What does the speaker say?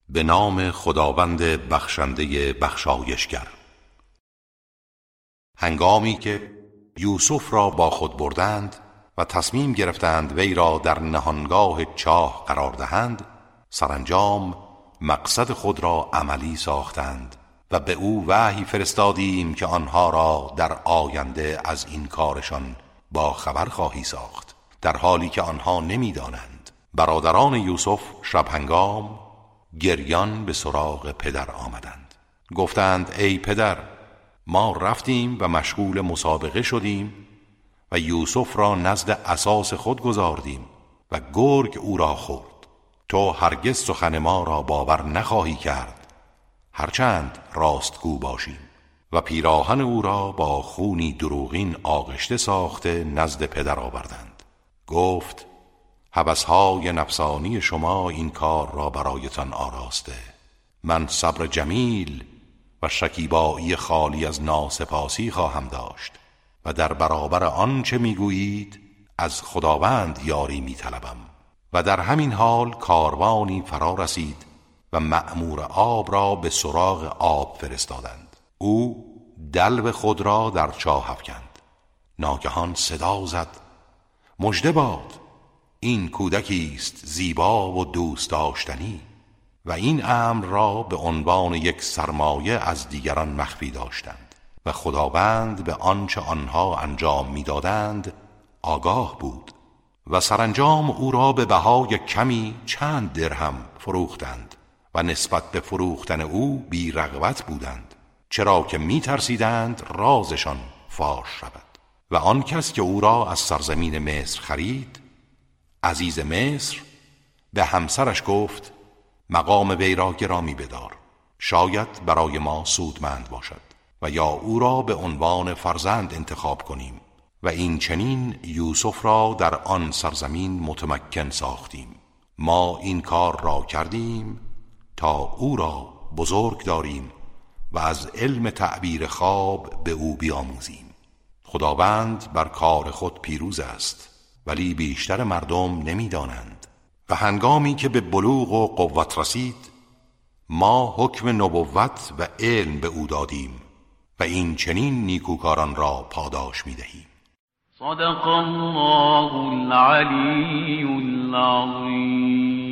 به نام خداوند بخشنده بخشایشگر. هنگامی که یوسف را با خود بردند و تصمیم گرفتند وی را در نهانگاه چاه قرار دهند، سرانجام مقصد خود را عملی ساختند و به او وحی فرستادیم که آنها را در آینده از این کارشان با خبر خواهی ساخت، در حالی که آنها نمی‌دانند. برادران یوسف شب هنگام گریان به سراغ پدر آمدند. گفتند ای پدر، ما رفتیم و مشغول مسابقه شدیم و یوسف را نزد اساس خود گذاردیم و گرگ او را خورد. تو هرگز سخن ما را باور نخواهی کرد، هرچند راستگو باشیم. و پیراهن او را با خونی دروغین آغشته ساخته نزد پدر آوردند. گفت هوس‌های نفسانی شما این کار را برایتان آراسته. من صبر جمیل و شکیبایی خالی از ناسپاسی خواهم داشت و در برابر آنچه میگویید از خداوند یاری میطلبم. و در همین حال کاروانی فرا رسید و مأمور آب را به سراغ آب فرستادند. او دلو خود را در چاه افکند. ناگهان صدا زد مژده باد، این کودکی است زیبا و دوست داشتنی. و این امر را به عنوان یک سرمایه از دیگران مخفی داشتند و خداوند به آنچه آنها انجام میدادند آگاه بود. و سرانجام او را به بهای کمی چند درهم فروختند و نسبت به فروختن او بی رغبت بودند، چرا که می ترسیدند رازشان فاش شود. و آن کس که او را از سرزمین مصر خرید، عزیز مصر، به همسرش گفت مقام وی را گرامی بدار، شاید برای ما سودمند باشد و یا او را به عنوان فرزند انتخاب کنیم. و این چنین یوسف را در آن سرزمین متمکن ساختیم. ما این کار را کردیم تا او را بزرگ داریم و از علم تعبیر خواب به او بیاموزیم. خداوند بر کار خود پیروز است، ولی بیشتر مردم نمی‌دانند. و هنگامی که به بلوغ و قوت رسید، ما حکم نبوت و علم به او دادیم و این چنین نیکوکاران را پاداش می‌دهیم. صدق الله العلی العظیم.